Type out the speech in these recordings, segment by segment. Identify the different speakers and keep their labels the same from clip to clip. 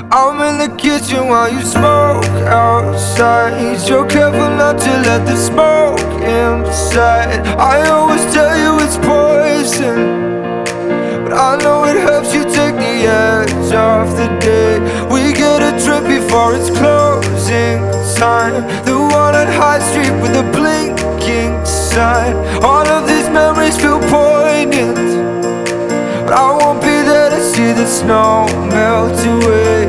Speaker 1: I'm in the kitchen while you smoke outside. You're careful not to let the smoke inside. I always tell you it's poison, but I know it helps you take the edge off the day. We get a drink before it's closing time, the one on High Street with the blinking sign. All of these memories feel poignant, but I won't be there to see the snow melt away.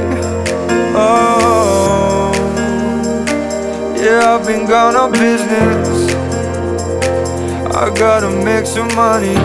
Speaker 1: Oh, yeah, I've been gone on business. I gotta make some money.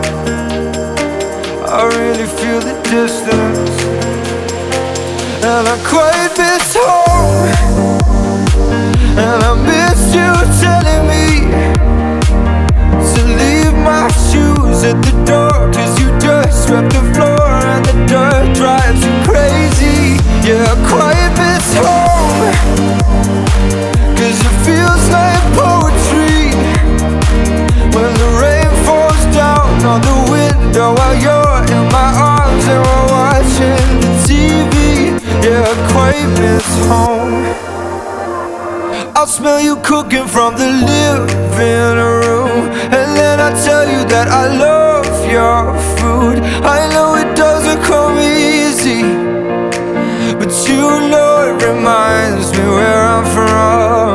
Speaker 1: I really feel the distance, and I quite miss home. And I miss you telling me to leave my shoes at the door, 'cause you just swept the floor and the dirt drives you crazy. Yeah, I quite miss home, 'cause it feels like poetry when the rain falls down on the window while you're in my arms and we're watching the TV. Yeah, I quite miss home. I'll smell you cooking from the living room, and then I tell you that I love your food. I know it doesn't come easy, but you know it reminds me where I'm from.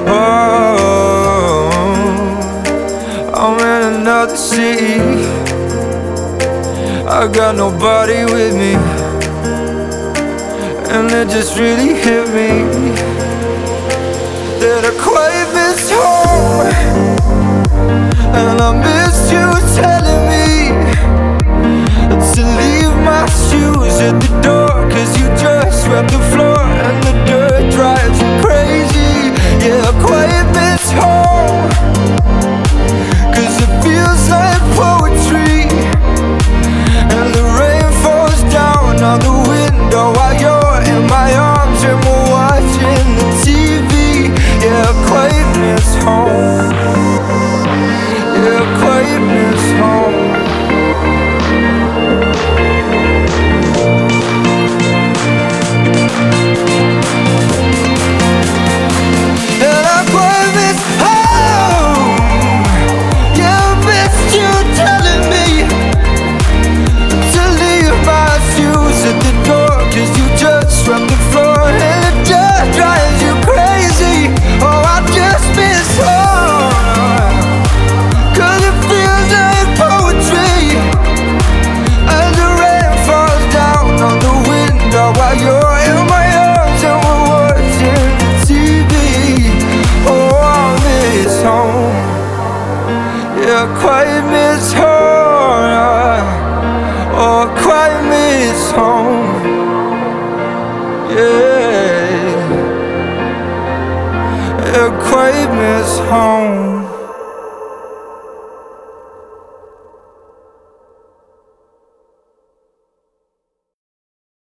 Speaker 1: Oh, I'm in another city. I got nobody with me, and it just really hit me that I quite miss home. And I miss you telling me to leave my shoes at the door, 'cause you just swept the floor and the dirt drives you crazy. Yeah, I quite miss home, 'cause it feels like poetry and the rain falls down on the window while you're in my arms and we're watching the TV. Yeah, I quite miss home. Yeah, I quite miss home. And I quite miss home. Yeah, I missed you telling me to leave my shoes at the door, 'cause you just swept the floor and it just drives you crazy. Oh, I just miss home, 'cause it feels like poetry as the rain falls down on the window while you're in my arms and we're watching the TV. Oh, I miss home. Yeah, I quite miss home. Oh, I quite miss home. Yeah, I quite miss home.